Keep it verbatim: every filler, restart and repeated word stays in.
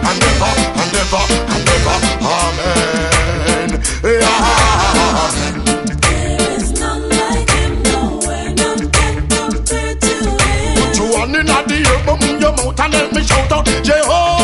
and ever, and ever, and ever. Amen. Yeah. There is none like him, nowhere, none can compare to him. Put your hand in the air, open your mouth and let me shout out Jehovah.